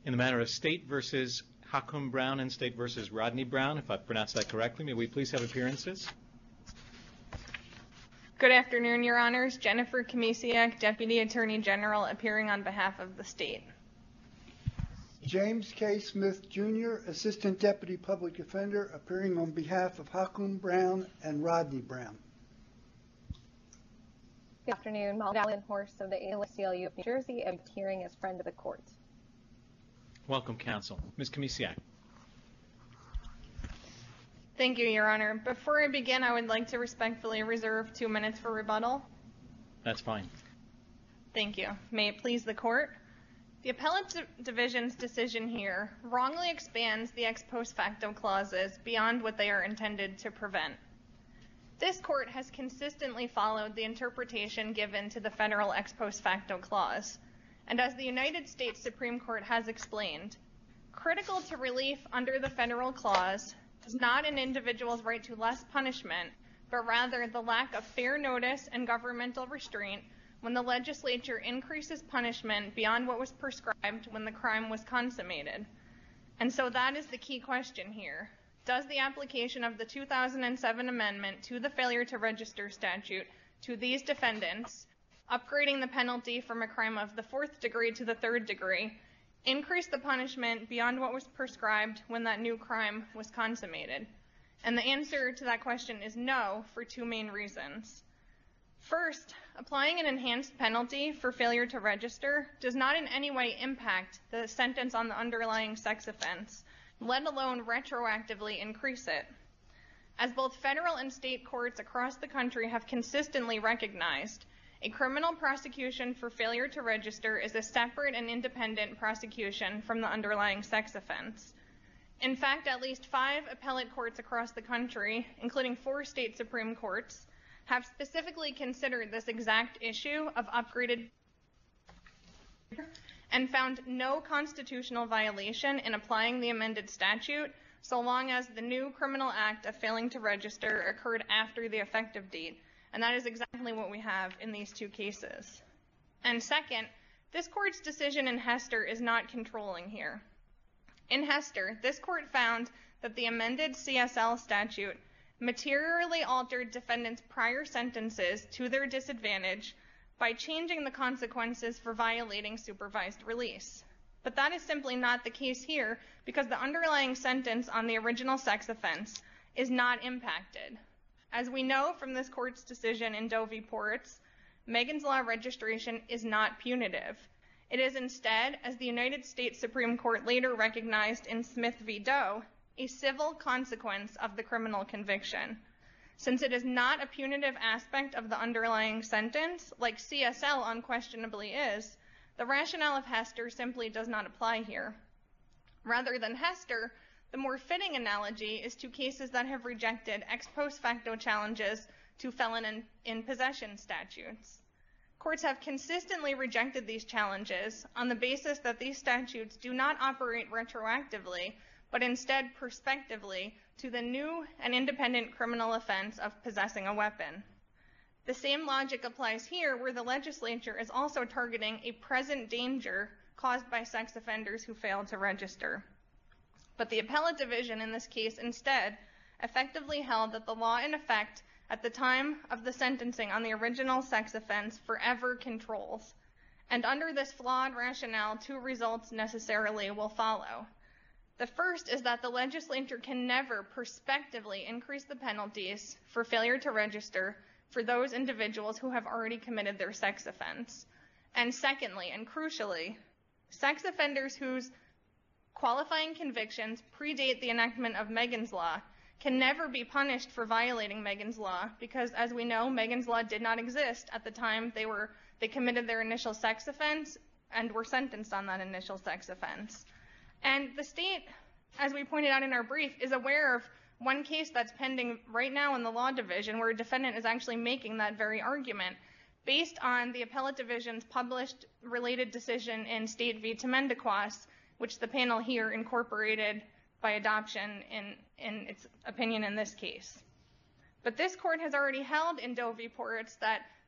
In the matter of State versus Hakum Brown and State versus Rodney Brown, if I've pronounced that correctly, may we please have appearances? Good afternoon, Your Honors. Jennifer Kamisiak, Deputy Attorney General, appearing on behalf of the state. James K. Smith, Jr., Assistant Deputy Public Defender, appearing on behalf of Hakum Brown and Rodney Brown. Good afternoon. Molly Allen-Horst of the ACLU of New Jersey, appearing as friend of the court. Welcome, counsel. Ms. Kamisiak. Thank you, Your Honor. Before I begin, I would like to respectfully reserve 2 minutes for rebuttal. That's fine. Thank you. May it please the court. The Appellate Division's decision here wrongly expands the ex post facto clauses beyond what they are intended to prevent. This court has consistently followed the interpretation given to the federal ex post facto clause, and as the United States Supreme Court has explained, critical to relief under the federal clause is not an individual's right to less punishment, but rather the lack of fair notice and governmental restraint when the legislature increases punishment beyond what was prescribed when the crime was consummated. And so that is the key question here. Does the application of the 2007 amendment to the failure to register statute to these defendants, upgrading the penalty from a crime of the 4th degree to the 3rd degree, increase the punishment beyond what was prescribed when that new crime was consummated? And the answer to that question is no, for 2 main reasons. First, applying an enhanced penalty for failure to register does not in any way impact the sentence on the underlying sex offense, let alone retroactively increase it. As both federal and state courts across the country have consistently recognized, a criminal prosecution for failure to register is a separate and independent prosecution from the underlying sex offense. In fact, at least 5 appellate courts across the country, including 4 state Supreme Courts, have specifically considered this exact issue of upgraded and found no constitutional violation in applying the amended statute so long as the new criminal act of failing to register occurred after the effective date. And that is exactly what we have in these 2 cases. And second, this court's decision in Hester is not controlling here. In Hester, this court found that the amended CSL statute materially altered defendants' prior sentences to their disadvantage by changing the consequences for violating supervised release. But that is simply not the case here because the underlying sentence on the original sex offense is not impacted. As we know from this court's decision in Doe v. Ports, Megan's Law registration is not punitive. It is instead, as the United States Supreme Court later recognized in Smith v. Doe, a civil consequence of the criminal conviction. Since it is not a punitive aspect of the underlying sentence, like CSL unquestionably is, the rationale of Hester simply does not apply here. Rather than Hester, the more fitting analogy is to cases that have rejected ex post facto challenges to felon in possession statutes. Courts have consistently rejected these challenges on the basis that these statutes do not operate retroactively, but instead prospectively to the new and independent criminal offense of possessing a weapon. The same logic applies here, where the legislature is also targeting a present danger caused by sex offenders who fail to register. But the appellate division in this case instead effectively held that the law in effect at the time of the sentencing on the original sex offense forever controls. And under this flawed rationale, 2 results necessarily will follow. The first is that the legislature can never prospectively increase the penalties for failure to register for those individuals who have already committed their sex offense. And secondly, and crucially, sex offenders whose qualifying convictions predate the enactment of Megan's Law can never be punished for violating Megan's Law because, as we know, Megan's Law did not exist at the time they committed their initial sex offense and were sentenced on that initial sex offense. And the state, as we pointed out in our brief, is aware of one case that's pending right now in the law division where a defendant is actually making that very argument based on the appellate division's published related decision in State v. Temendequas, which the panel here incorporated by adoption in its opinion in this case. But this court has already held in Doe v. Ports that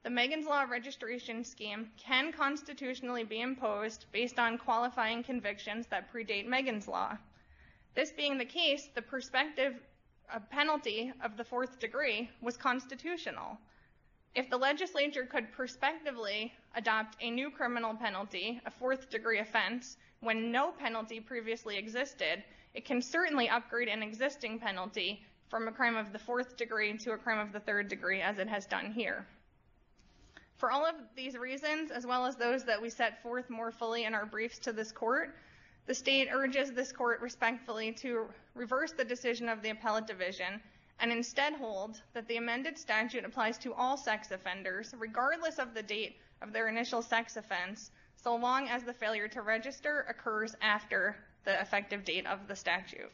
the Megan's Law registration scheme can constitutionally be imposed based on qualifying convictions that predate Megan's Law. This being the case, the prospective penalty of the 4th degree was constitutional. If the legislature could prospectively adopt a new criminal penalty, a 4th degree offense, when no penalty previously existed, it can certainly upgrade an existing penalty from a crime of the 4th degree to a crime of the 3rd degree, as it has done here. For all of these reasons, as well as those that we set forth more fully in our briefs to this court, the state urges this court respectfully to reverse the decision of the appellate division and instead hold that the amended statute applies to all sex offenders, regardless of the date of their initial sex offense, so long as the failure to register occurs after the effective date of the statute.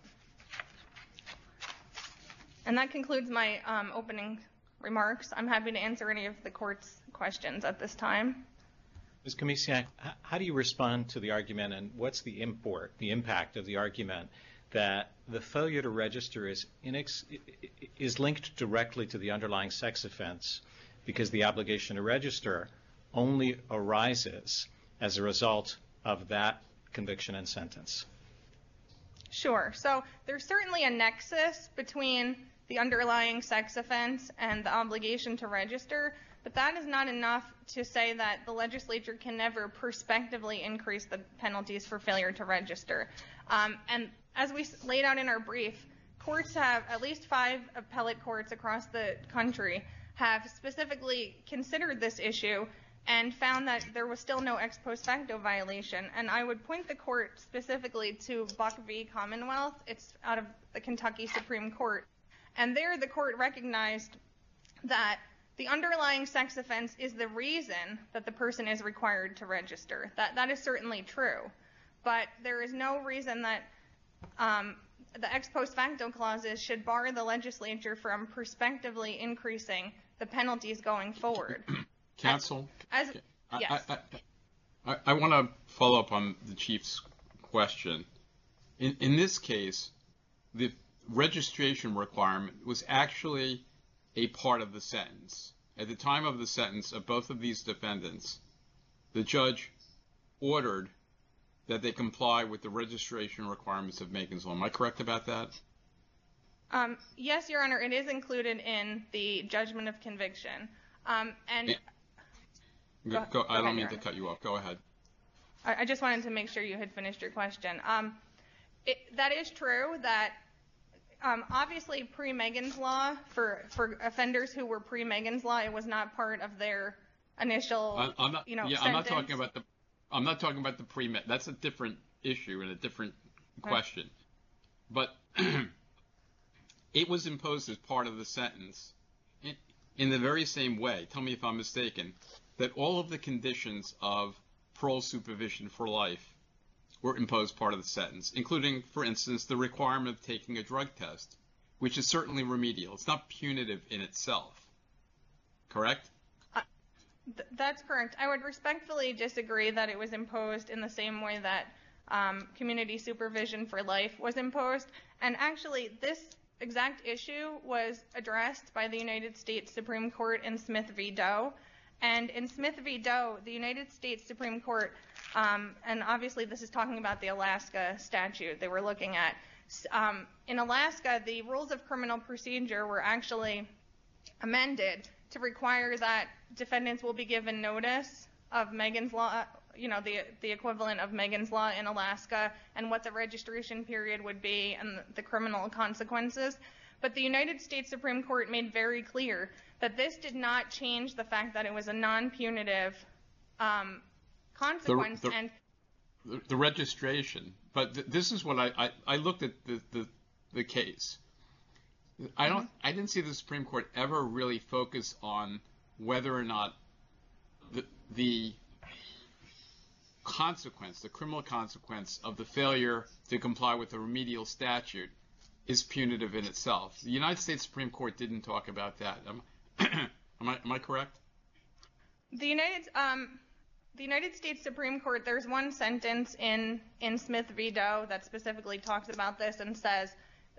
And that concludes my opening remarks. I'm happy to answer any of the court's questions at this time. Ms. Komisiak, how do you respond to the argument, and what's the impact of the argument that the failure to register is linked directly to the underlying sex offense because the obligation to register only arises as a result of that conviction and sentence? Sure. So there's certainly a nexus between the underlying sex offense and the obligation to register, but that is not enough to say that the legislature can never prospectively increase the penalties for failure to register. And as we laid out in our brief, courts have, at least 5 appellate courts across the country, have specifically considered this issue and found that there was still no ex post facto violation. And I would point the court specifically to Buck v. Commonwealth. It's out of the Kentucky Supreme Court. And there the court recognized that the underlying sex offense is the reason that the person is required to register. That is certainly true. But there is no reason that the ex post facto clauses should bar the legislature from prospectively increasing the penalties going forward. Counsel, Yes. I want to follow up on the Chief's question. In this case, the registration requirement was actually a part of the sentence. At the time of the sentence of both of these defendants, the judge ordered that they comply with the registration requirements of Megan's Law. Am I correct about that? Yes, Your Honor, it is included in the judgment of conviction. I don't mean to cut you off. Go ahead. I just wanted to make sure you had finished your question. That is true that obviously pre-Megan's Law, for offenders who were pre-Megan's Law, it was not part of their initial sentence. I'm not talking about the pre-Meg. That's a different issue and a different question. But it was imposed as part of the sentence in the very same way, tell me if I'm mistaken, that all of the conditions of parole supervision for life were imposed part of the sentence, including, for instance, the requirement of taking a drug test, which is certainly remedial. It's not punitive in itself. Correct? That's correct. I would respectfully disagree that it was imposed in the same way that community supervision for life was imposed. And actually, this exact issue was addressed by the United States Supreme Court in Smith v. Doe. And in Smith v. Doe, the United States Supreme Court, and obviously this is talking about the Alaska statute they were looking at. In Alaska, the rules of criminal procedure were actually amended to require that defendants will be given notice of Megan's Law, the equivalent of Megan's Law in Alaska, and what the registration period would be and the criminal consequences. But the United States Supreme Court made very clear that this did not change the fact that it was a non-punitive consequence. The registration. But this is what I looked at the case. I didn't see the Supreme Court ever really focus on whether or not the consequence, the criminal consequence of the failure to comply with the remedial statute is punitive in itself. The United States Supreme Court didn't talk about that. Am I correct? The United States Supreme Court, there's one sentence in Smith v. Doe that specifically talks about this and says,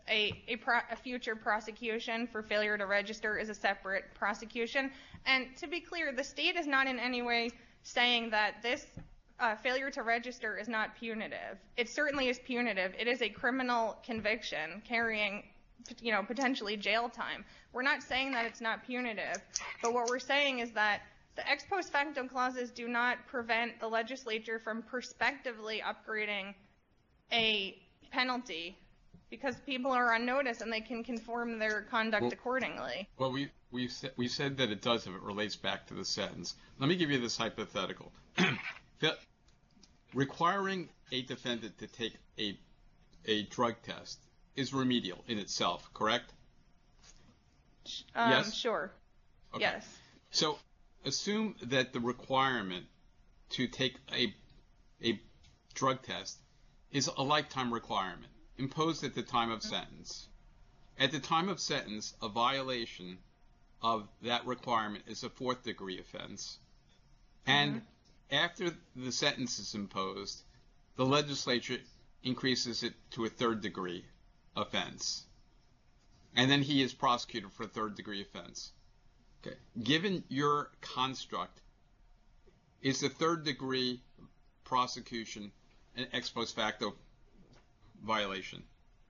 a future prosecution for failure to register is a separate prosecution. And to be clear, the state is not in any way saying that this failure to register is not punitive. It certainly is punitive. It is a criminal conviction carrying, potentially jail time. We're not saying that it's not punitive, but what we're saying is that the ex post facto clauses do not prevent the legislature from prospectively upgrading a penalty because people are on notice and they can conform their conduct accordingly. Well, we said that it does if it relates back to the sentence. Let me give you this hypothetical. Requiring a defendant to take a drug test is remedial in itself, correct? Yes? Sure. Okay. Yes. So assume that the requirement to take a drug test is a lifetime requirement imposed at the time of sentence. At the time of sentence, a violation of that requirement is a 4th degree offense. And after the sentence is imposed, the legislature increases it to a 3rd degree offense. And then he is prosecuted for a 3rd degree offense. Okay. Given your construct, is the 3rd degree prosecution an ex post facto violation?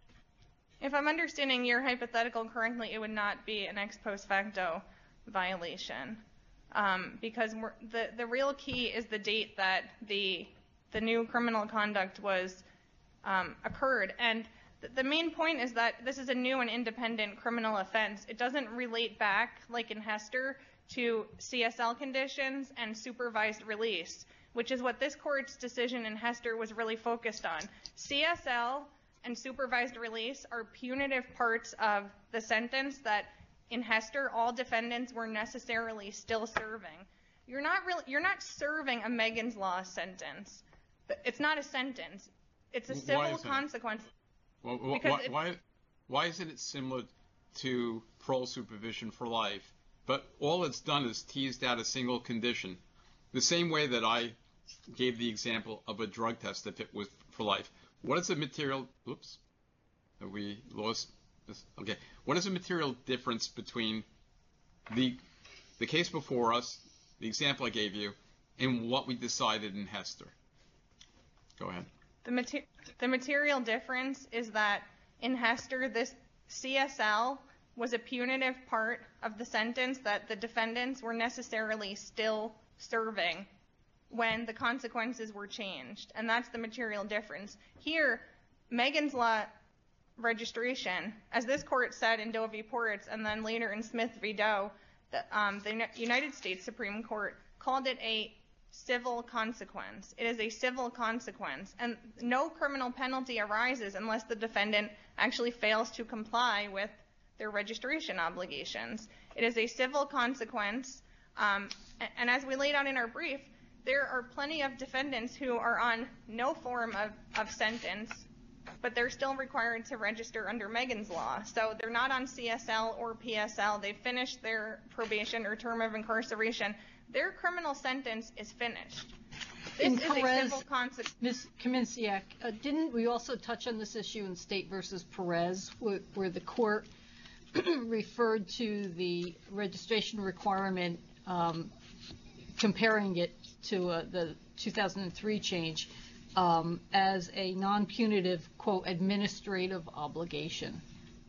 If I'm understanding your hypothetical correctly, it would not be an ex post facto violation, because the real key is the date that the new criminal conduct was occurred. And the main point is that this is a new and independent criminal offense. It doesn't relate back, like in Hester, to CSL conditions and supervised release, which is what this court's decision in Hester was really focused on. CSL and supervised release are punitive parts of the sentence that in Hester all defendants were necessarily still serving. You're not serving a Megan's Law sentence. It's not a sentence. It's a civil consequence. Well, why isn't it similar to parole supervision for life? But all it's done is teased out a single condition. The same way that I gave the example of a drug test if it was for life. What is the material? Oops. Have we lost this? Okay. What is the material difference between the case before us, the example I gave you, and what we decided in Hester? Go ahead. The material difference is that in Hester, this CSL was a punitive part of the sentence that the defendants were necessarily still serving when the consequences were changed. And that's the material difference. Here, Megan's Law registration, as this court said in Doe v. Ports and then later in Smith v. Doe, the United States Supreme Court called it a civil consequence. It is a civil consequence, and no criminal penalty arises unless the defendant actually fails to comply with their registration obligations. It is a civil consequence, and as we laid out in our brief, there are plenty of defendants who are on no form of sentence, but they're still required to register under Megan's Law. So they're not on CSL or PSL. They've finished their probation or term of incarceration. Their criminal sentence is finished. This is a civil consequence. Ms. Kaminsky, didn't we also touch on this issue in State versus Perez, where the court referred to the registration requirement, comparing it to the 2003 change, as a non-punitive, quote, administrative obligation?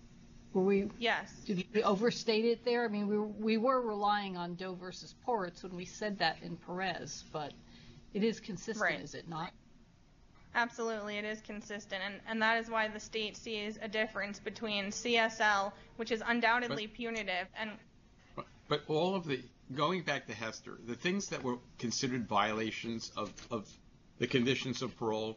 Yes. Did we overstate it there? I mean, we were relying on Doe versus Ports when we said that in Perez, but it is consistent, right? Is it not? Absolutely, it is consistent, and that is why the state sees a difference between CSL, which is undoubtedly punitive, and... But all of the, going back to Hester, the things that were considered violations of the conditions of parole,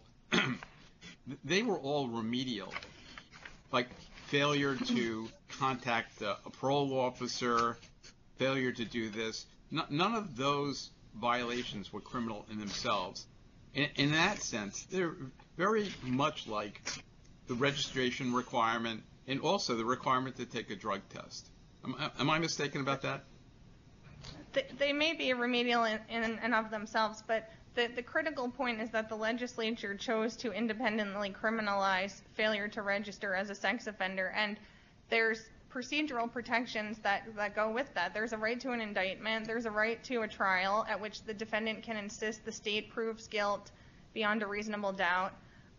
they were all remedial, like failure to contact a parole officer, failure to do this. None of those violations were criminal in themselves. In that sense, they're very much like the registration requirement and also the requirement to take a drug test. Am I mistaken about that? They may be remedial in and of themselves, but the critical point is that the legislature chose to independently criminalize failure to register as a sex offender, and there's procedural protections that go with that. There's a right to an indictment, there's a right to a trial at which the defendant can insist the state proves guilt beyond a reasonable doubt,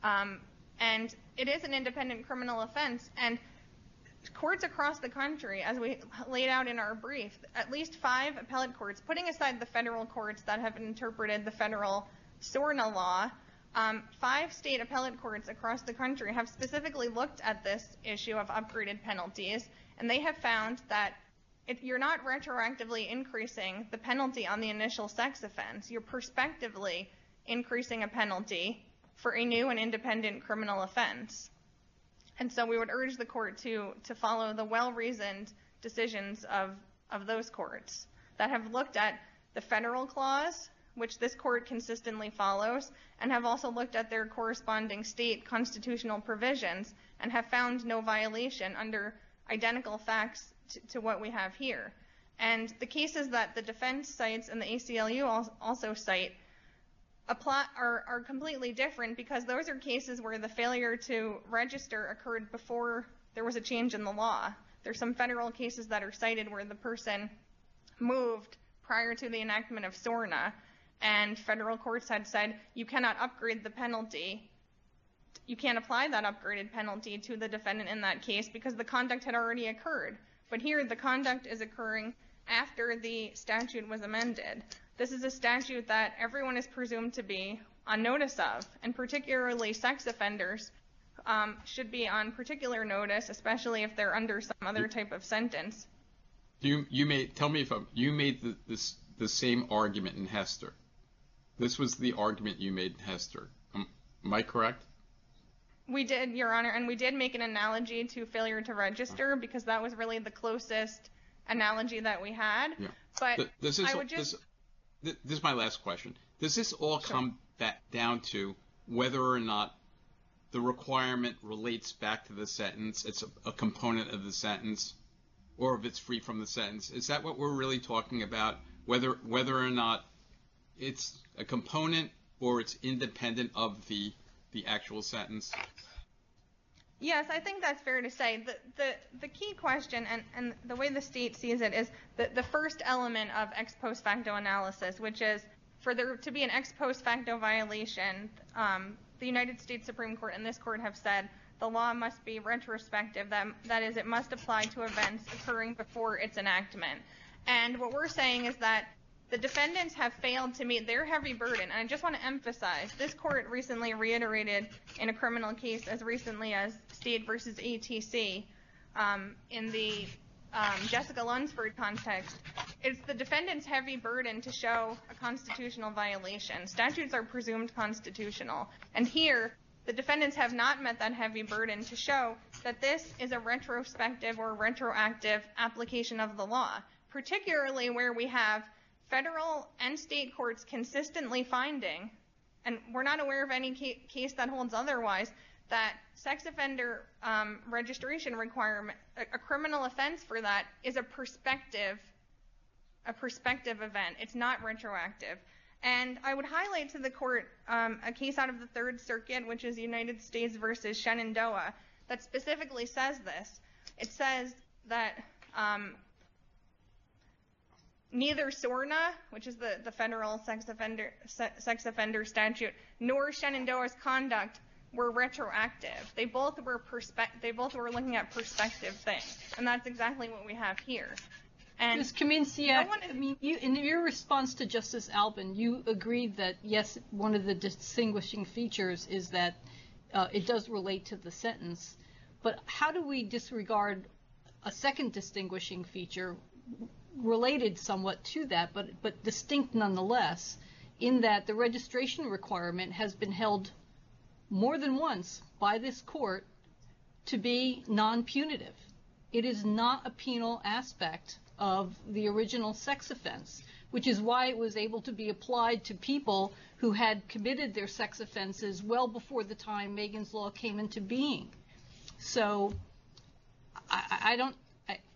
and it is an independent criminal offense. And courts across the country, as we laid out in our brief, at least 5 appellate courts, putting aside the federal courts that have interpreted the federal SORNA law, 5 state appellate courts across the country have specifically looked at this issue of upgraded penalties, and they have found that you're not retroactively increasing the penalty on the initial sex offense. You're prospectively increasing a penalty for a new and independent criminal offense. And so we would urge the court to follow the well-reasoned decisions of those courts that have looked at the federal clause, which this court consistently follows, and have also looked at their corresponding state constitutional provisions and have found no violation under identical facts to what we have here. And the cases that the defense cites and the ACLU also cite are completely different, because those are cases where the failure to register occurred before there was a change in the law. There's some federal cases that are cited where the person moved prior to the enactment of SORNA, and federal courts had said you cannot upgrade the penalty. You can't apply that upgraded penalty to the defendant in that case because the conduct had already occurred. But here the conduct is occurring after the statute was amended. This is a statute that everyone is presumed to be on notice of, and particularly sex offenders should be on particular notice, especially if they're under some other type of sentence. You made the same argument in Hester. This was the argument you made in Hester. Am I correct? We did, Your Honor, and we did make an analogy to failure to register because that was really the closest analogy that we had. Yeah. But this is my last question. Does this all come down to whether or not the requirement relates back to the sentence, it's a component of the sentence, or if it's free from the sentence? Is that what we're really talking about? Whether or not it's a component or it's independent of the actual sentence? Yes, I think that's fair to say. The key question, and the way the state sees it, is the first element of ex post facto analysis, which is for there to be an ex post facto violation, the United States Supreme Court and this court have said the law must be retrospective. That is, it must apply to events occurring before its enactment. And what we're saying is that the defendants have failed to meet their heavy burden. And I just want to emphasize, this court recently reiterated in a criminal case as recently as State versus ATC in the Jessica Lunsford context. It's the defendant's heavy burden to show a constitutional violation. Statutes are presumed constitutional. And here, the defendants have not met that heavy burden to show that this is a retrospective or retroactive application of the law, particularly where we have federal and state courts consistently finding, and we're not aware of any case that holds otherwise, that sex offender registration requirement, a criminal offense for that, is a prospective event. It's not retroactive. And I would highlight to the court a case out of the Third Circuit, which is United States versus Shenandoah, that specifically says this. It says that neither SORNA, which is the federal sex offender statute, nor Shenandoah's conduct were retroactive. They both were looking at prospective things, and that's exactly what we have here. And Ms. Kaminsky, in your response to Justice Albin, you agreed that yes, one of the distinguishing features is that it does relate to the sentence. But how do we disregard a second distinguishing feature related somewhat to that, but distinct nonetheless, in that the registration requirement has been held more than once by this court to be non-punitive? It is not a penal aspect of the original sex offense, which is why it was able to be applied to people who had committed their sex offenses well before the time Megan's Law came into being. So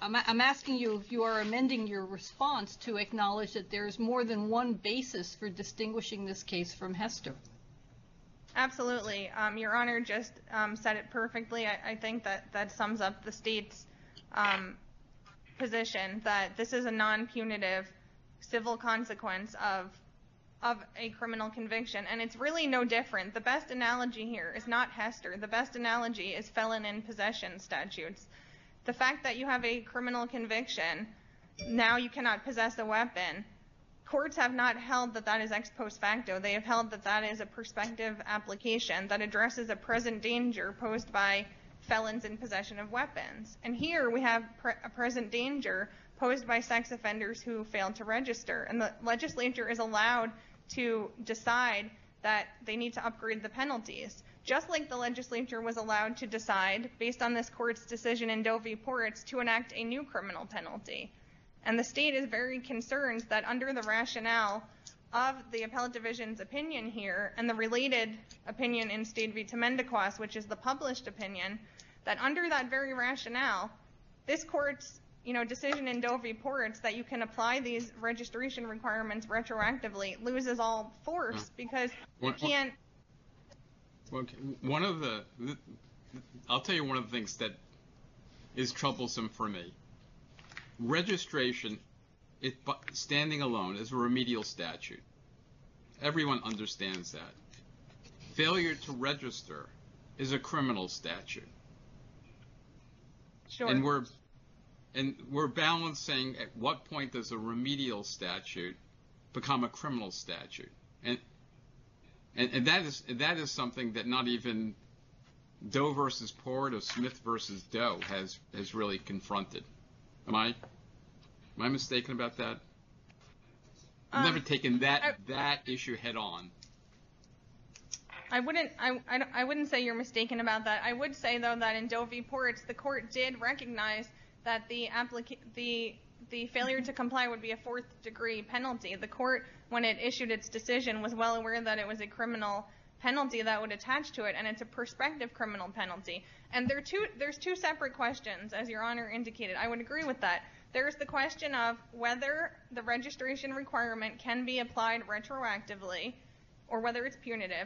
I'm asking you if you are amending your response to acknowledge that there is more than one basis for distinguishing this case from Hester. Absolutely. Your Honor just said it perfectly. I think that sums up the state's position that this is a non-punitive civil consequence of a criminal conviction, and it's really no different. The best analogy here is not Hester. The best analogy is felon in possession statutes. The fact that you have a criminal conviction, now you cannot possess a weapon. Courts have not held that that is ex post facto. They have held that that is a prospective application that addresses a present danger posed by felons in possession of weapons. And here we have a present danger posed by sex offenders who failed to register. And the legislature is allowed to decide that they need to upgrade the penalties. Just like the legislature was allowed to decide, based on this court's decision in Doe v. Ports, to enact a new criminal penalty. And the state is very concerned that under the rationale of the appellate division's opinion here, and the related opinion in State v. Temendequas, which is the published opinion, that under that very rationale, this court's decision in Doe v. Ports that you can apply these registration requirements retroactively loses all force because you can't. I'll tell you one of the things that is troublesome for me. Registration, standing alone, is a remedial statute. Everyone understands that. Failure to register is a criminal statute. Sure. And we're balancing at what point does a remedial statute become a criminal statute, and that is something that not even Doe versus Port or Smith versus Doe has really confronted. Am I mistaken about that? I've never taken that issue head on. I wouldn't say you're mistaken about that. I would say though that in Doe v. Ports, the court did recognize that the failure to comply would be a fourth-degree penalty. The court, when it issued its decision, was well aware that it was a criminal penalty that would attach to it, and it's a prospective criminal penalty. And there's two separate questions, as Your Honor indicated. I would agree with that. There's the question of whether the registration requirement can be applied retroactively or whether it's punitive.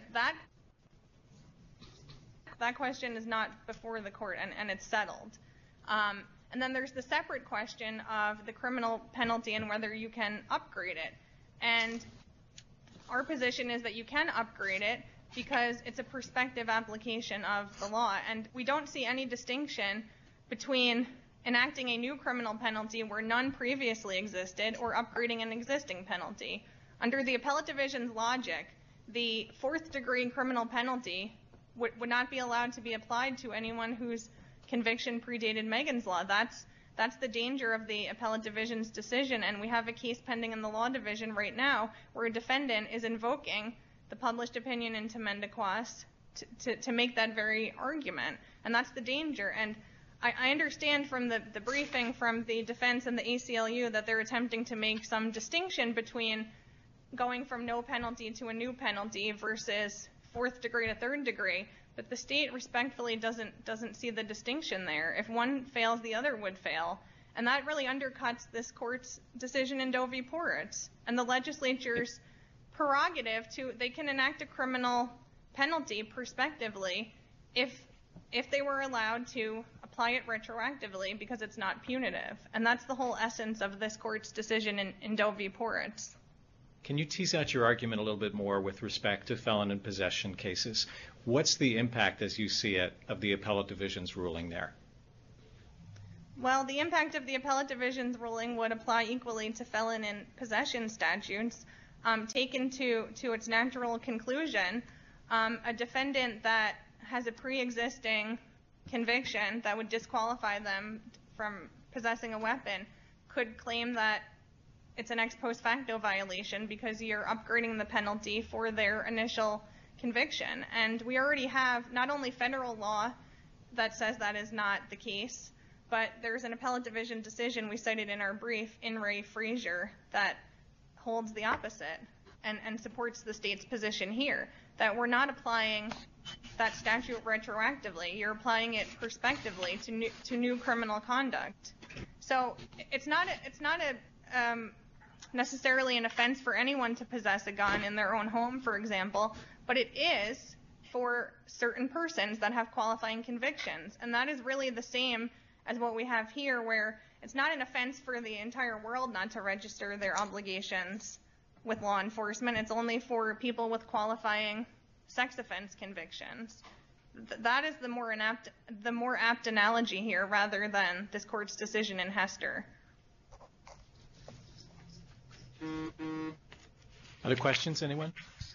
That question is not before the court, and it's settled. And then there's the separate question of the criminal penalty and whether you can upgrade it. And our position is that you can upgrade it because it's a prospective application of the law. And we don't see any distinction between enacting a new criminal penalty where none previously existed or upgrading an existing penalty. Under the appellate division's logic, the fourth-degree criminal penalty would not be allowed to be applied to anyone whose conviction predated Megan's Law. That's the danger of the appellate division's decision, and we have a case pending in the law division right now where a defendant is invoking the published opinion in Temendequas to make that very argument, and that's the danger. And I understand from the briefing from the defense and the ACLU that they're attempting to make some distinction between going from no penalty to a new penalty versus fourth degree to third degree. But the state respectfully doesn't see the distinction there. If one fails, the other would fail. And that really undercuts this court's decision in Doe v. Ports. And the legislature's prerogative they can enact a criminal penalty prospectively if they were allowed to apply it retroactively because it's not punitive. And that's the whole essence of this court's decision in Doe v. Ports. Can you tease out your argument a little bit more with respect to felon in possession cases? What's the impact, as you see it, of the appellate division's ruling there? Well, the impact of the appellate division's ruling would apply equally to felon in possession statutes. Taken to its natural conclusion, a defendant that has a pre-existing conviction that would disqualify them from possessing a weapon could claim that it's an ex post facto violation because you're upgrading the penalty for their initial conviction. And we already have not only federal law that says that is not the case, but there's an appellate division decision we cited in our brief, In re Frazier, that holds the opposite and supports the state's position here, that we're not applying that statute retroactively. You're applying it prospectively to new criminal conduct. So it's not necessarily an offense for anyone to possess a gun in their own home, for example, but it is for certain persons that have qualifying convictions. And that is really the same as what we have here, where it's not an offense for the entire world not to register their obligations with law enforcement. It's only for people with qualifying sex offense convictions. That is the more apt analogy here, rather than this court's decision in Hester. Other questions, anyone?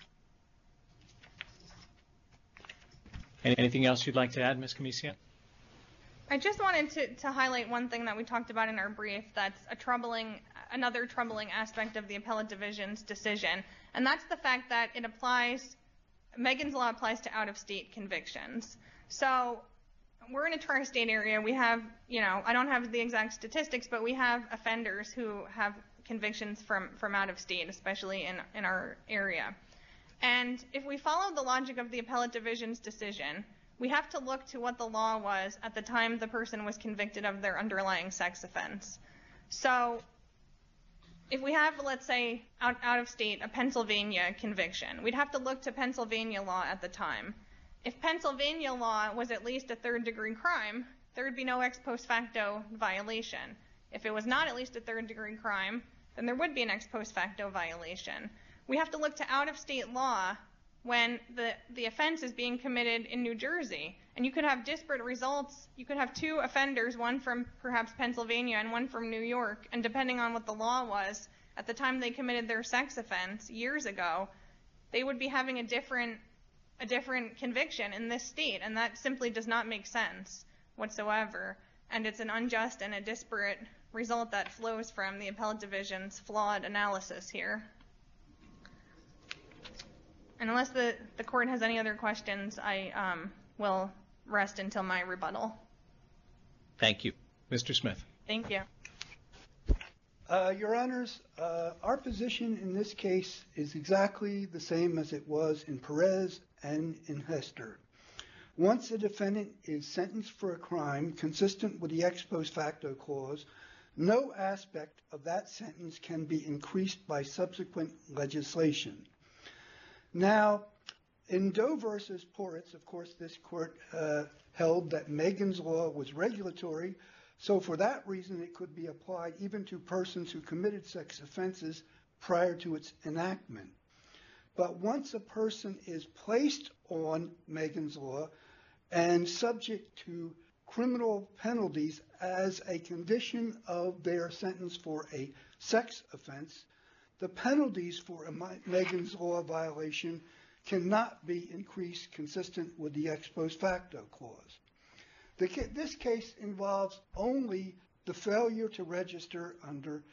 Anything else you'd like to add, Ms. Comisian? I just wanted to highlight one thing that we talked about in our brief that's another troubling aspect of the appellate division's decision, and that's the fact that Megan's Law applies to out-of-state convictions. So we're in a tri-state area. We have, I don't have the exact statistics, but we have offenders who have convictions from out of state, especially in our area. And if we follow the logic of the appellate division's decision, we have to look to what the law was at the time the person was convicted of their underlying sex offense. So if we have, let's say, out of state, a Pennsylvania conviction, we'd have to look to Pennsylvania law at the time. If Pennsylvania law was at least a third-degree crime, there would be no ex post facto violation. If it was not at least a third-degree crime, then there would be an ex post facto violation. We have to look to out-of-state law when the offense is being committed in New Jersey. And you could have disparate results. You could have two offenders, one from perhaps Pennsylvania and one from New York, and depending on what the law was at the time they committed their sex offense years ago, they would be having a different conviction in this state, and that simply does not make sense whatsoever. And it's an unjust and a disparate result that flows from the appellate division's flawed analysis here. And unless the court has any other questions, I will rest until my rebuttal. Thank you. Mr. Smith. Thank you. Your Honors, our position in this case is exactly the same as it was in Perez and in Hester. Once a defendant is sentenced for a crime consistent with the ex post facto clause, no aspect of that sentence can be increased by subsequent legislation. Now, in Doe versus Poritz, of course, this court held that Megan's Law was regulatory, so for that reason it could be applied even to persons who committed sex offenses prior to its enactment. But once a person is placed on Megan's Law and subject to criminal penalties as a condition of their sentence for a sex offense, the penalties for a Megan's Law violation cannot be increased consistent with the ex post facto clause. This case involves only the failure to register under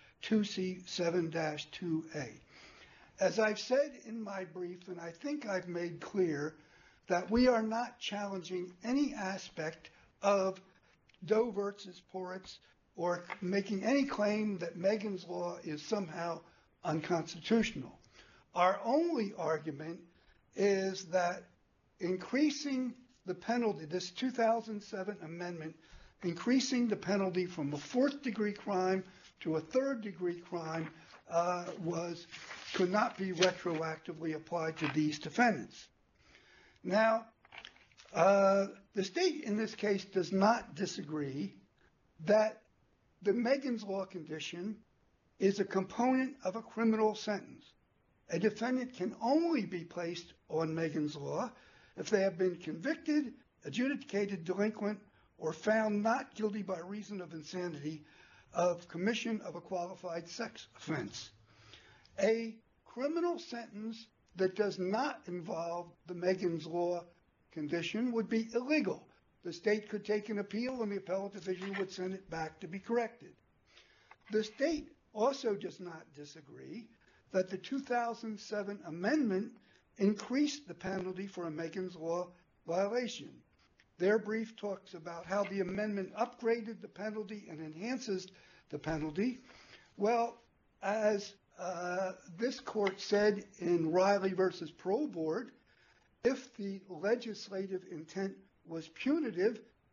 2C7-2A. As I've said in my brief, and I think I've made clear, that we are not challenging any aspect of Doe versus Poritz or making any claim that Megan's Law is somehow unconstitutional. Our only argument is that increasing the penalty, this 2007 amendment, increasing the penalty from a fourth-degree crime to a third-degree crime could not be retroactively applied to these defendants. Now, the state in this case does not disagree that the Megan's Law condition is a component of a criminal sentence. A defendant can only be placed on Megan's Law if they have been convicted, adjudicated delinquent, or found not guilty by reason of insanity of commission of a qualified sex offense. A criminal sentence that does not involve the Megan's Law condition would be illegal. The state could take an appeal and the appellate division would send it back to be corrected. The state also does not disagree that the 2007 amendment increased the penalty for a Megan's Law violation. Their brief talks about how the amendment upgraded the penalty and enhances the penalty. Well, as this court said in Riley versus Parole Board, if the legislative intent was punitive,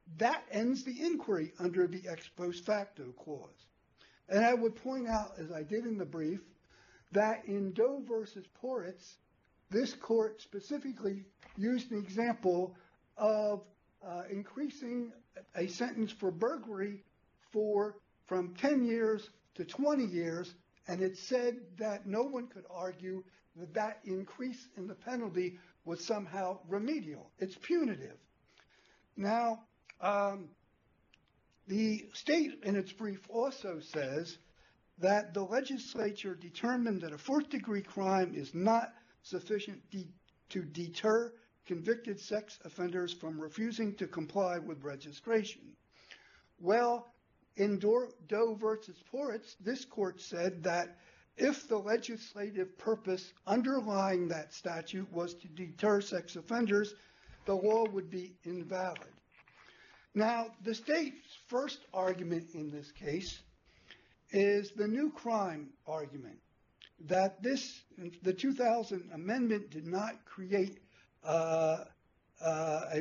that ends the inquiry under the ex post facto clause. And I would point out, as I did in the brief, that in Doe versus Poritz, this court specifically used an example of increasing a sentence for burglary from 10 years to 20 years, and it said that no one could argue that that increase in the penalty was somehow remedial. It's punitive. Now, the state in its brief also says that the legislature determined that a fourth-degree crime is not sufficient to deter convicted sex offenders from refusing to comply with registration. Well, in Doe versus Poritz, this court said that if the legislative purpose underlying that statute was to deter sex offenders, the law would be invalid. Now, the state's first argument in this case is the new crime argument, that the 2000 amendment did not create was a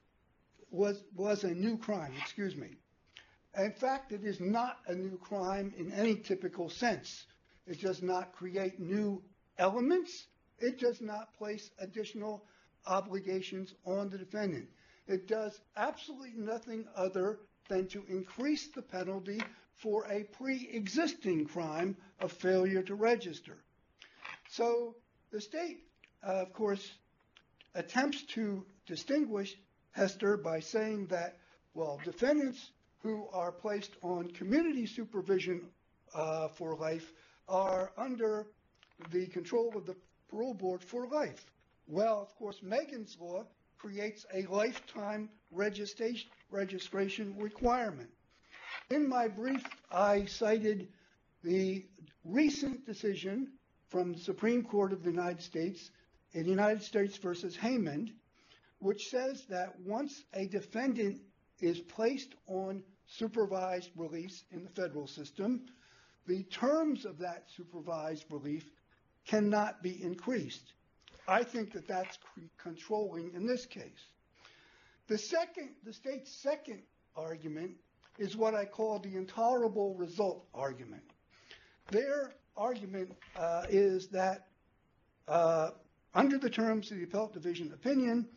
new crime, excuse me. In fact, it is not a new crime in any typical sense. It does not create new elements. It does not place additional obligations on the defendant. It does absolutely nothing other than to increase the penalty for a pre-existing crime of failure to register. So the state, of course, attempts to distinguish Hester by saying that, well, defendants who are placed on community supervision for life are under the control of the parole board for life. Well, of course, Megan's Law creates a lifetime registration requirement. In my brief, I cited the recent decision from the Supreme Court of the United States in United States versus Haymond, which says that once a defendant is placed on supervised release in the federal system, the terms of that supervised release cannot be increased. I think that that's controlling in this case. The state's second argument is what I call the intolerable result argument. Their argument is that under the terms of the appellate division opinion,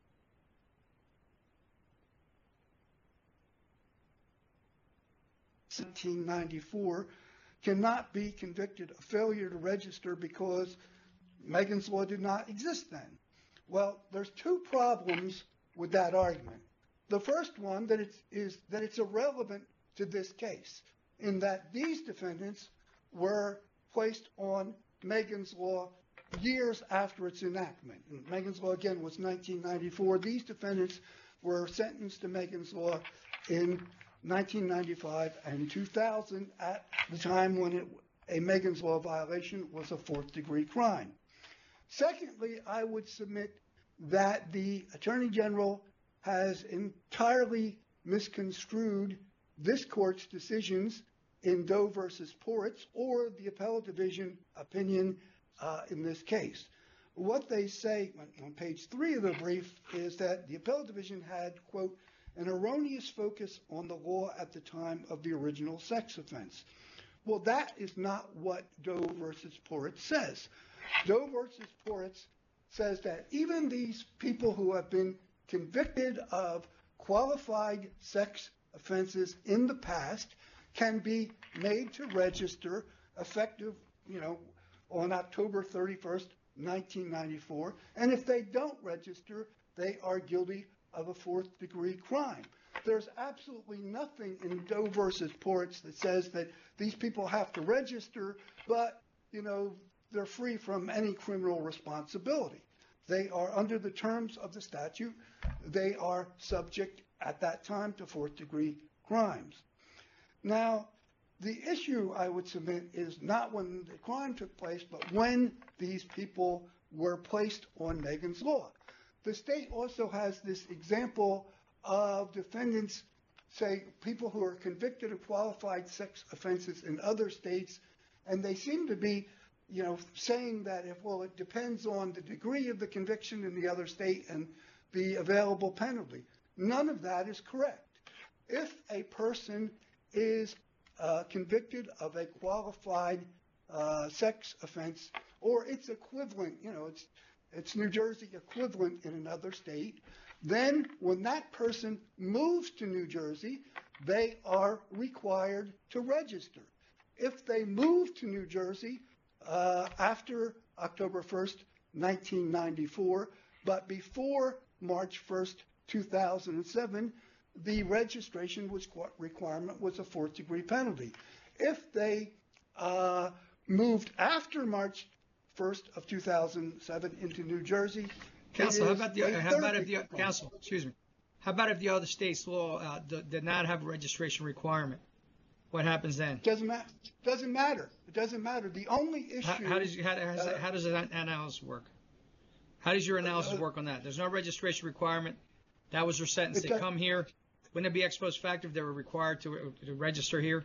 (1794) cannot be convicted of failure to register because Megan's Law did not exist then. Well, there's two problems with that argument. The first one is that it's irrelevant to this case, in that these defendants were placed on Megan's Law years after its enactment. And Megan's Law, again, was 1994. These defendants were sentenced to Megan's Law in 1995 and 2000 at the time when a Megan's Law violation was a fourth-degree crime. Secondly, I would submit that the Attorney General has entirely misconstrued this court's decisions in Doe versus Poritz or the appellate division opinion in this case. What they say on page 3 of the brief is that the appellate division had, quote, an erroneous focus on the law at the time of the original sex offense. Well, that is not what Doe versus Poritz says. Doe versus Poritz says that even these people who have been convicted of qualified sex offenses in the past can be made to register effective, on October 31st, 1994. And if they don't register, they are guilty of a fourth-degree crime. There's absolutely nothing in Doe versus Poritz that says that these people have to register, but, they're free from any criminal responsibility. They are under the terms of the statute. They are subject at that time to fourth-degree crimes. Now, the issue I would submit is not when the crime took place, but when these people were placed on Megan's Law. The state also has this example of defendants, say, people who are convicted of qualified sex offenses in other states, and they seem to be saying that it depends on the degree of the conviction in the other state and the available penalty. none of that is correct. If a person is convicted of a qualified sex offense, or its equivalent, it's New Jersey equivalent in another state, then when that person moves to New Jersey, they are required to register. If they move to New Jersey after October 1st, 1994, but before March 1st, 2007, the registration requirement was a fourth-degree penalty. If they moved after March 1st of 2007 into New Jersey, Counsel, how about if the other state's law did not have a registration requirement? What happens then? Doesn't matter. It doesn't matter. The only issue. How does that analysis work? How does your analysis work on that? There's no registration requirement. That was their sentence. They come here. Wouldn't it be ex post facto if they were required to register here?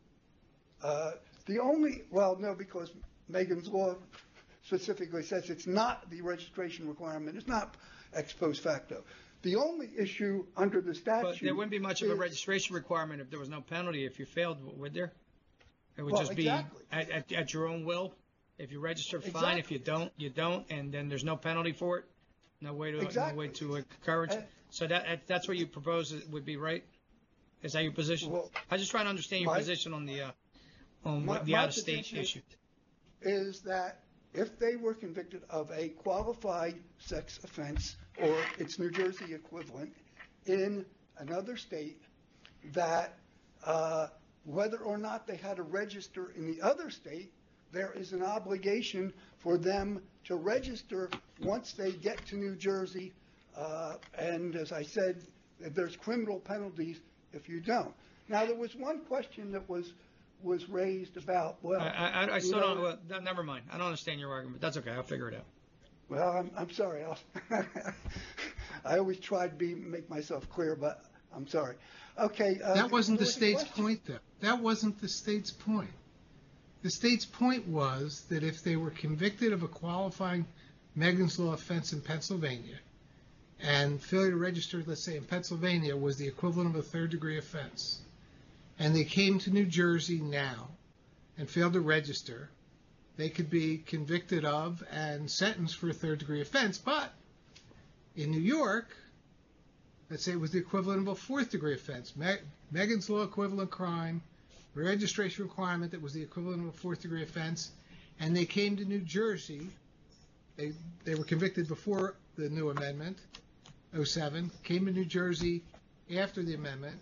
No, because Megan's law specifically says it's not the registration requirement. It's not ex post facto. The only issue under the statute. But there wouldn't be much of a registration requirement if there was no penalty if you failed, would there? It would just be at your own will. If you register, fine. Exactly. If you don't, you don't, and then there's no penalty for it. No way to encourage. So that's what you propose would be right. Is that your position? Well, I'm just trying to understand your position on the out-of-state issue. Is that if they were convicted of a qualified sex offense or its New Jersey equivalent in another state, that whether or not they had to register in the other state, there is an obligation for them to register once they get to New Jersey. And as I said, there's criminal penalties if you don't. Now, there was one question that was raised about, I still don't. Well, never mind. I don't understand your argument. That's okay. I'll figure it out. Well, I'm sorry. I always try to make myself clear, but I'm sorry. Okay. That wasn't the state's point, though. That wasn't the state's point. The state's point was that if they were convicted of a qualifying Megan's Law offense in Pennsylvania, and failure to register, let's say in Pennsylvania, was the equivalent of a third-degree offense, and they came to New Jersey now and failed to register, they could be convicted of and sentenced for a third-degree offense. But in New York, let's say it was the equivalent of a fourth-degree offense, Megan's Law equivalent crime, registration requirement that was the equivalent of a fourth-degree offense, and they came to New Jersey. They were convicted before the new amendment, 07, came to New Jersey after the amendment,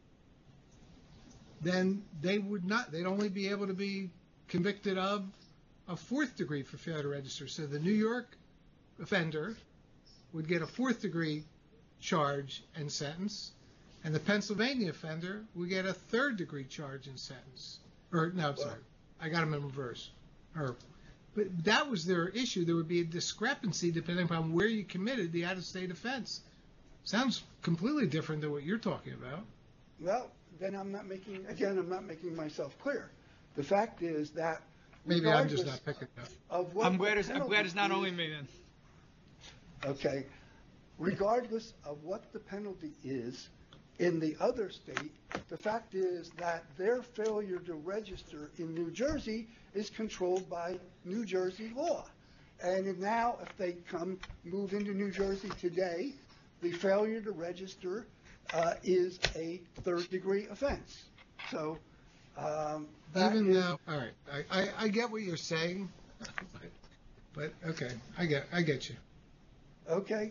then they'd only be able to be convicted of a fourth degree for failure to register. So the New York offender would get a fourth degree charge and sentence, and the Pennsylvania offender would get a third degree charge and sentence. I got them in reverse. But that was their issue. There would be a discrepancy depending upon where you committed the out-of-state offense. Sounds completely different than what you're talking about. Well, then I'm not making myself clear. The fact is that maybe I'm just not picking up. I'm glad it's not only me then. Okay. Regardless of what the penalty is in the other state, the fact is that their failure to register in New Jersey is controlled by New Jersey law. And now if they move into New Jersey today, the failure to register is a third-degree offense. So even though, all right, I get what you're saying, but okay, I get you. Okay.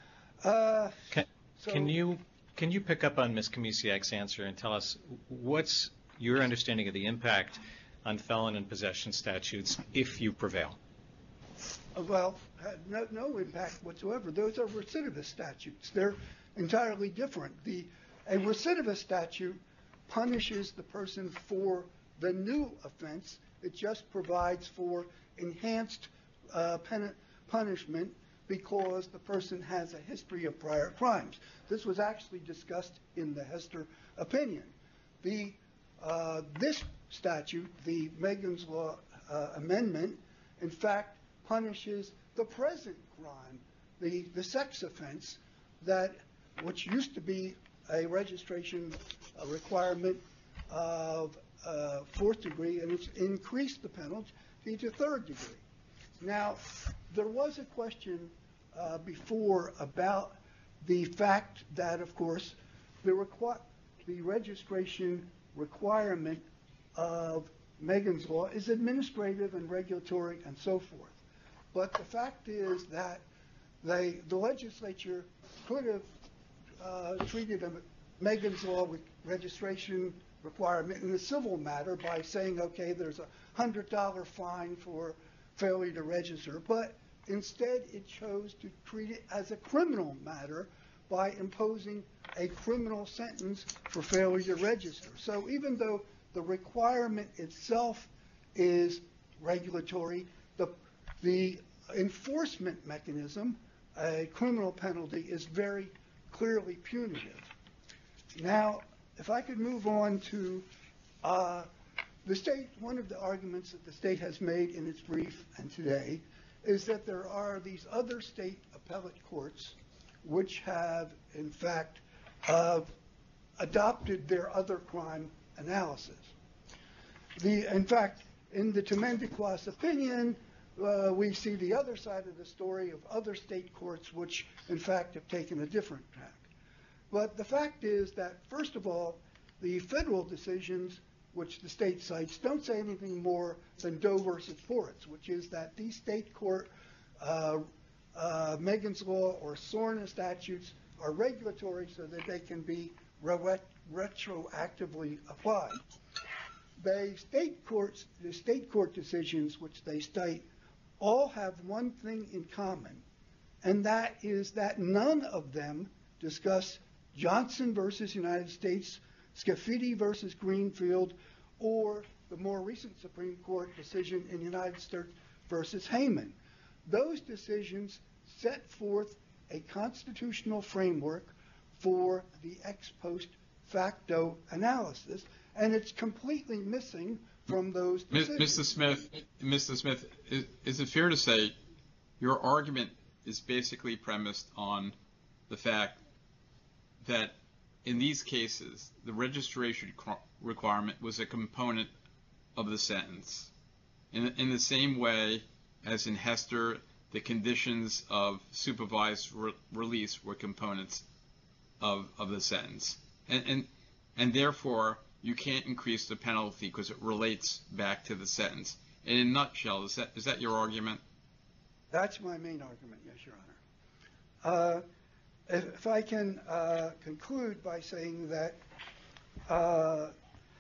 Can you pick up on Ms. Kamisiak's answer and tell us what's your understanding of the impact on felon and possession statutes if you prevail? Well, no impact whatsoever. Those are recidivist statutes. They're entirely different. A recidivist statute punishes the person for the new offense. It just provides for enhanced punishment because the person has a history of prior crimes. This was actually discussed in the Hester opinion. This statute, the Megan's Law amendment, in fact, punishes the present crime, the sex offense that which used to be a registration requirement of fourth degree, and it's increased the penalty to third degree. Now, there was a question before about the fact that, of course, the registration requirement of Megan's Law is administrative and regulatory and so forth. But the fact is that the legislature could have treated Megan's Law with registration requirement in a civil matter by saying, okay, there's a $100 fine for failure to register, but instead it chose to treat it as a criminal matter by imposing a criminal sentence for failure to register. So even though the requirement itself is regulatory, the enforcement mechanism, a criminal penalty, is very clearly punitive. Now, if I could move on to the state, one of the arguments that the state has made in its brief and today is that there are these other state appellate courts which have, in fact, adopted their other crime analysis. In fact, in the Temendiclas opinion, we see the other side of the story of other state courts which, in fact, have taken a different track. But the fact is that, first of all, the federal decisions which the state cites don't say anything more than Doe versus Ports, which is that these state court Megan's Law or SORNA statutes are regulatory so that they can be retroactively applied. The state court decisions which they cite all have one thing in common, and that is that none of them discuss Johnson versus United States, Scafidi versus Greenfield, or the more recent Supreme Court decision in United States versus Hayman. Those decisions set forth a constitutional framework for the ex post facto analysis, and it's completely missing from those decisions. Mr. Smith, is it fair to say your argument is basically premised on the fact that in these cases, the registration requirement was a component of the sentence, in the same way as in Hester, the conditions of supervised release were components of the sentence, and therefore you can't increase the penalty because it relates back to the sentence. In a nutshell, is that your argument? That's my main argument, yes, Your Honor. If I can conclude by saying that I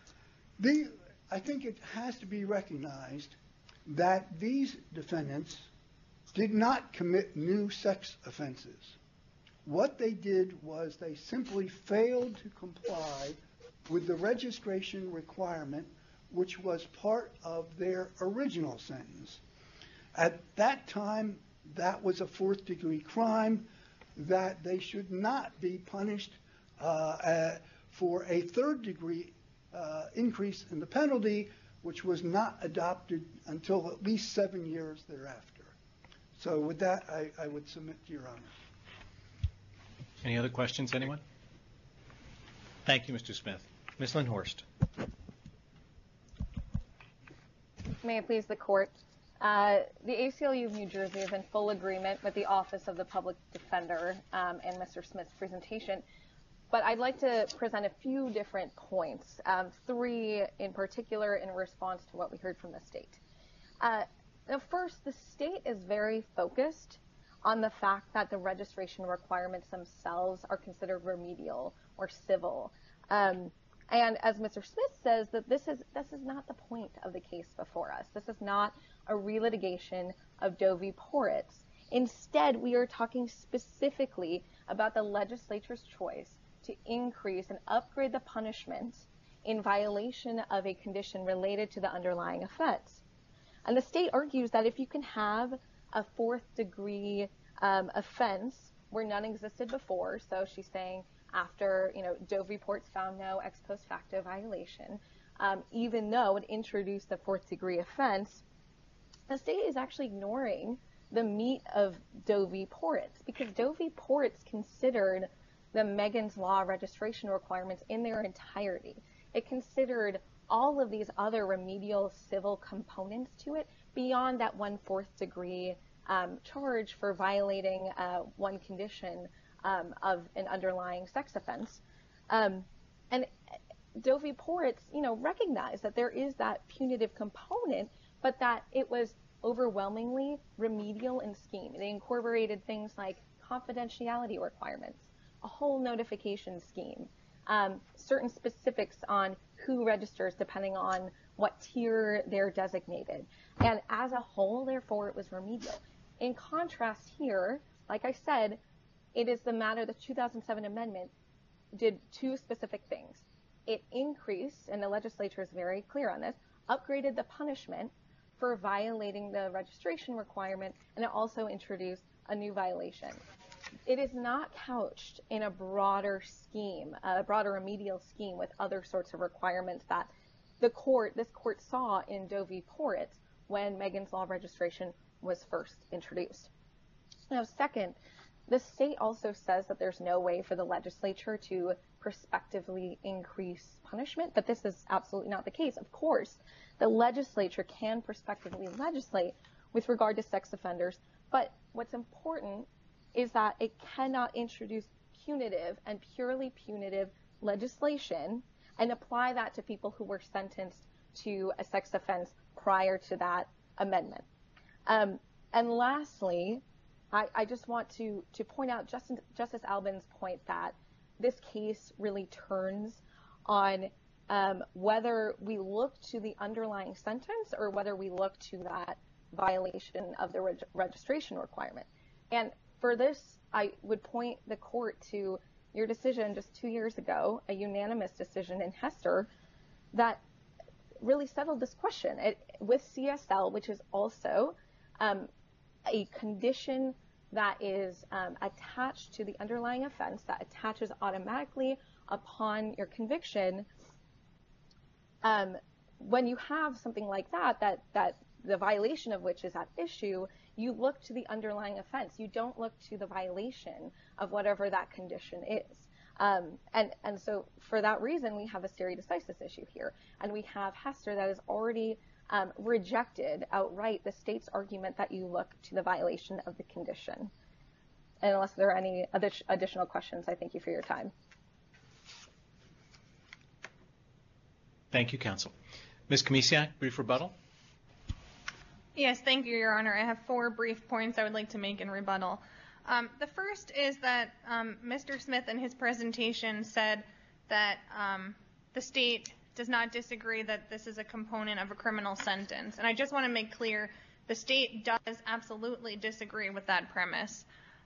think it has to be recognized that these defendants did not commit new sex offenses. What they did was they simply failed to comply with the registration requirement, which was part of their original sentence. At that time, that was a fourth degree crime, that they should not be punished for a third degree increase in the penalty, which was not adopted until at least 7 years thereafter. So with that, I would submit to Your Honor. Any other questions, anyone? Thank you, Mr. Smith. Ms. Lindhorst. May it please the court. The ACLU of New Jersey is in full agreement with the Office of the Public Defender and Mr. Smith's presentation, but I'd like to present a few different points, three in particular in response to what we heard from the state. Now first, the state is very focused on the fact that the registration requirements themselves are considered remedial or civil. And as Mr. Smith says, that this is not the point of the case before us. This is not a relitigation of Doe v. Ports. Instead, we are talking specifically about the legislature's choice to increase and upgrade the punishment in violation of a condition related to the underlying offense. And the state argues that if you can have a fourth degree offense where none existed before, so she's saying after Doe v. Ports found no ex post facto violation, even though it introduced a fourth degree offense, the state is actually ignoring the meat of Doe v. Ports, because Doe v. Ports considered the Megan's Law registration requirements in their entirety. It considered all of these other remedial civil components to it beyond that 1/4 degree charge for violating one condition of an underlying sex offense. And Doe v. Poritz, recognized that there is that punitive component, but that it was overwhelmingly remedial in scheme. They incorporated things like confidentiality requirements, a whole notification scheme, certain specifics on who registers depending on what tier they're designated. And as a whole, therefore, it was remedial. In contrast here, like I said, it is the matter the 2007 amendment did two specific things. It increased, and the legislature is very clear on this, upgraded the punishment for violating the registration requirement, and it also introduced a new violation. It is not couched in a broader scheme, a broader remedial scheme with other sorts of requirements that this court saw in Doe v. Poritz when Megan's Law registration was first introduced. Now, second, the state also says that there's no way for the legislature to prospectively increase punishment, but this is absolutely not the case. Of course, the legislature can prospectively legislate with regard to sex offenders, but what's important is that it cannot introduce punitive and purely punitive legislation and apply that to people who were sentenced to a sex offense prior to that amendment. And lastly, I just want to point out Justice Albin's point that this case really turns on whether we look to the underlying sentence or whether we look to that violation of the registration requirement. And for this, I would point the court to your decision just 2 years ago, a unanimous decision in Hester that really settled this question. With CSL, which is also a condition that is attached to the underlying offense, that attaches automatically upon your conviction, when you have something like that the violation of which is at issue, you look to the underlying offense. You don't look to the violation of whatever that condition is. And so for that reason, we have a stare decisis issue here. And we have Hester that has already rejected outright the state's argument that you look to the violation of the condition. And unless there are any additional questions, I thank you for your time. Thank you, counsel. Ms. Kamisiak, brief rebuttal. Yes, thank you, Your Honor. I have 4 brief points I would like to make in rebuttal. The first is that Mr. Smith in his presentation said that the state does not disagree that this is a component of a criminal sentence. And I just want to make clear the state does absolutely disagree with that premise.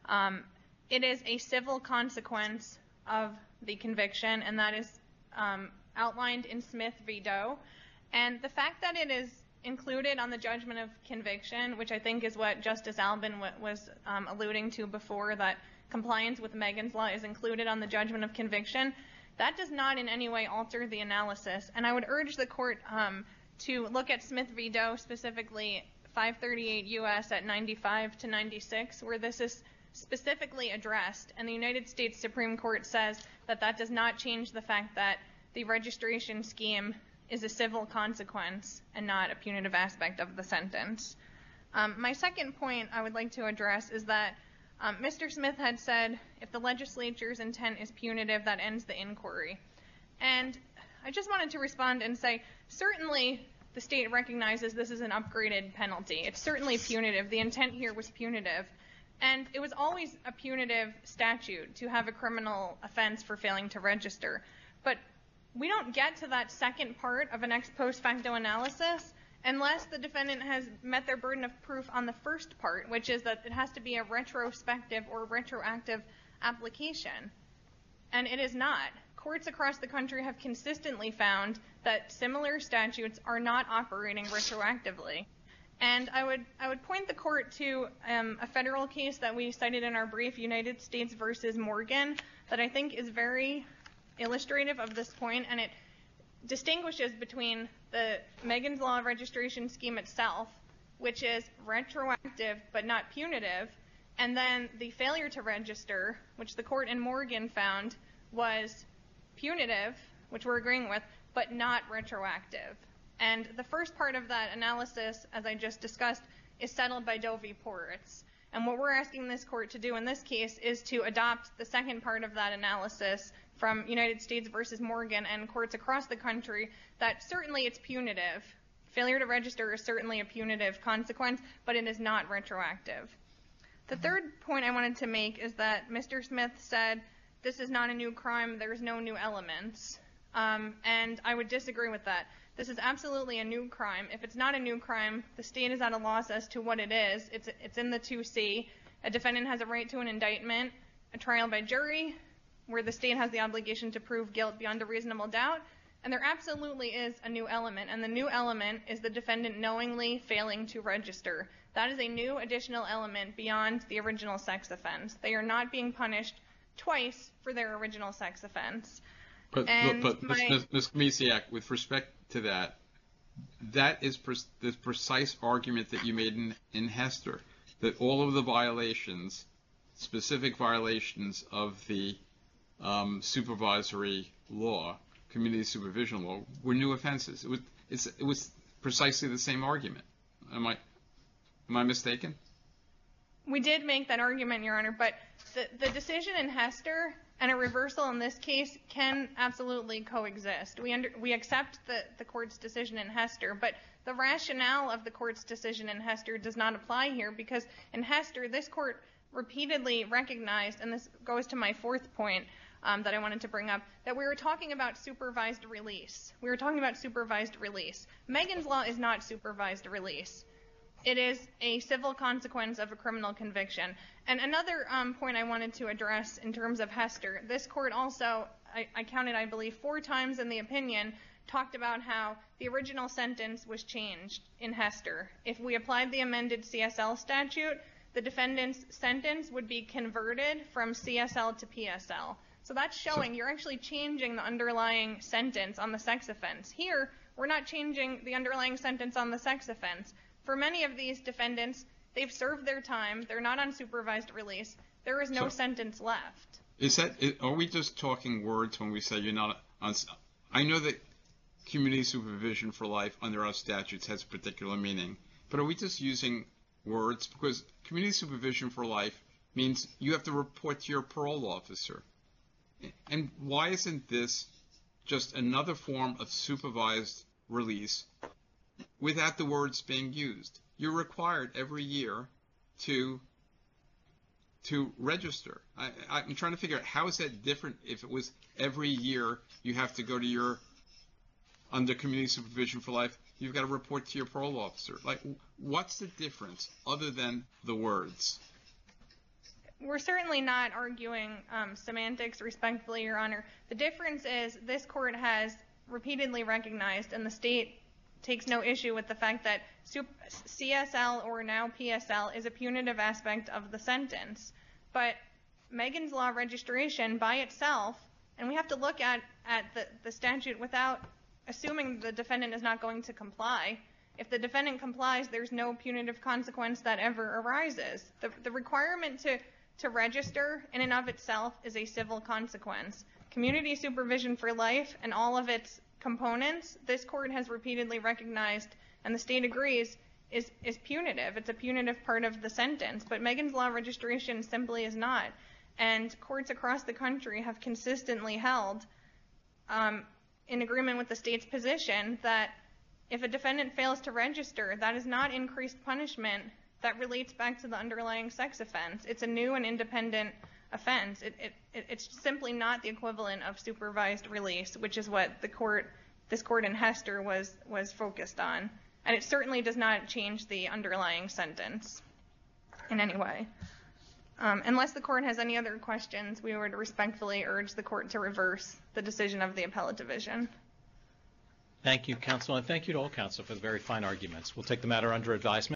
It is a civil consequence of the conviction, and that is outlined in Smith v. Doe. And the fact that it is included on the judgment of conviction, which I think is what Justice Albin was alluding to before, that compliance with Megan's Law is included on the judgment of conviction, that does not in any way alter the analysis. And I would urge the court to look at Smith v. Doe, specifically 538 U.S. at 95 to 96, where this is specifically addressed. And the United States Supreme Court says that that does not change the fact that the registration scheme is a civil consequence and not a punitive aspect of the sentence. My second point I would like to address is that Mr. Smith had said if the legislature's intent is punitive, that ends the inquiry. And I just wanted to respond and say, certainly the state recognizes this is an upgraded penalty. It's certainly punitive. The intent here was punitive. And it was always a punitive statute to have a criminal offense for failing to register. But we don't get to that second part of an ex post facto analysis unless the defendant has met their burden of proof on the first part, which is that it has to be a retrospective or retroactive application. And it is not. Courts across the country have consistently found that similar statutes are not operating retroactively. And I would point the court to a federal case that we cited in our brief, United States versus Morgan, that I think is very illustrative of this point, and it distinguishes between the Megan's Law registration scheme itself, which is retroactive but not punitive, And then the failure to register, which the court in Morgan found was punitive, which we're agreeing with, but not retroactive. And the first part of that analysis, as I just discussed, is settled by Doe v. Poritz. And what we're asking this court to do in this case is to adopt the second part of that analysis from United States versus Morgan and courts across the country, that certainly it's punitive. Failure to register is certainly a punitive consequence, but it is not retroactive. The third point I wanted to make is that Mr. Smith said this is not a new crime, there's no new elements. And I would disagree with that. This is absolutely a new crime. If it's not a new crime, the state is at a loss as to what it is. It's in the 2C. A defendant has a right to an indictment, a trial by jury, where the state has the obligation to prove guilt beyond a reasonable doubt. And there absolutely is a new element. And the new element is the defendant knowingly failing to register. That is a new additional element beyond the original sex offense. They are not being punished twice for their original sex offense. But Ms. Komisiak, with respect to that, that is the precise argument that you made in Hester, that all of the violations, specific violations of the supervisory law, community supervision law, were new offenses. It was precisely the same argument. Am I mistaken? We did make that argument, Your Honor, but the decision in Hester and a reversal in this case can absolutely coexist. We accept the court's decision in Hester, but the rationale of the court's decision in Hester does not apply here, because in Hester, this court repeatedly recognized, and this goes to my fourth point that I wanted to bring up, that we were talking about supervised release. We were talking about supervised release. Megan's Law is not supervised release. It is a civil consequence of a criminal conviction. And another point I wanted to address in terms of Hester, this court also, I counted, I believe, 4 times in the opinion, talked about how the original sentence was changed in Hester. If we applied the amended CSL statute, the defendant's sentence would be converted from CSL to PSL. So that's showing you're actually changing the underlying sentence on the sex offense. Here, we're not changing the underlying sentence on the sex offense. For many of these defendants, they've served their time. They're not on supervised release. There is no sentence left. Are we just talking words when we say you're not on? I know that community supervision for life under our statutes has a particular meaning, but are we just using words? Because community supervision for life means you have to report to your parole officer. And why isn't this just another form of supervised release without the words being used? You're required every year to register. I'm trying to figure out, how is that different if it was every year you have to go to under community supervision for life, you've got to report to your parole officer. Like, what's the difference other than the words? We're certainly not arguing semantics, respectfully, Your Honor. The difference is this court has repeatedly recognized, and the state takes no issue with the fact that CSL, or now PSL, is a punitive aspect of the sentence. But Megan's Law registration by itself, and we have to look at the statute without assuming the defendant is not going to comply. If the defendant complies, there's no punitive consequence that ever arises. The requirement to register in and of itself is a civil consequence. Community supervision for life and all of its components, this court has repeatedly recognized, and the state agrees, is punitive. It's a punitive part of the sentence. But Megan's Law registration simply is not. And courts across the country have consistently held, in agreement with the state's position, that if a defendant fails to register, that is not increased punishment that relates back to the underlying sex offense. It's a new and independent offense. It's simply not the equivalent of supervised release, which is what this court in Hester was focused on. And it certainly does not change the underlying sentence in any way. Unless the court has any other questions, we would respectfully urge the court to reverse the decision of the appellate division. Thank you, counsel, and thank you to all counsel for the very fine arguments. We'll take the matter under advisement.